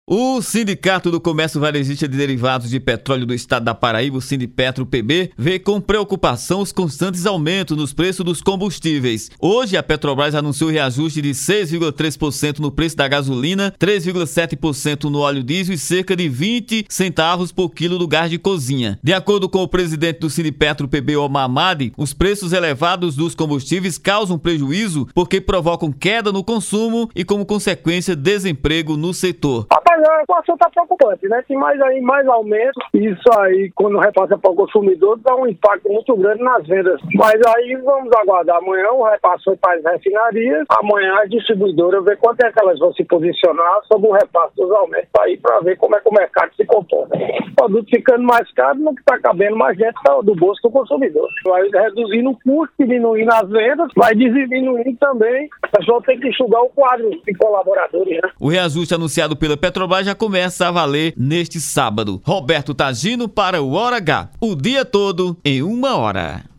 O Sindicato do Comércio Varejista de Derivados de Petróleo do Estado da Paraíba, o Sindipetro-PB, vê com preocupação os constantes aumentos nos preços dos combustíveis. Hoje, a Petrobras anunciou reajuste de 6,3% no preço da gasolina, 3,7% no óleo diesel e cerca de 20 centavos por quilo do gás de cozinha. De acordo com o presidente do Sindipetro-PB, Omar Madi, os preços elevados dos combustíveis causam prejuízo porque provocam queda no consumo e, como consequência, desemprego no setor. A situação está preocupante, né? Tem mais aumento. Isso aí, quando repassa para o consumidor, dá um impacto muito grande nas vendas. Mas aí vamos aguardar amanhã o repasse para as refinarias. Amanhã as distribuidoras ver quanto é que elas vão se posicionar sobre o repasse dos aumentos aí para ver como é que o mercado se comporta. O produto ficando mais caro, não está cabendo mais dentro do bolso do consumidor. Vai reduzindo o custo, diminuindo as vendas, vai diminuindo também. A pessoa tem que enxugar o quadro de colaboradores, né? O reajuste anunciado pela Petrobras já começa a valer neste sábado. Roberto Tagino para o Hora H. O dia todo em 1 hora.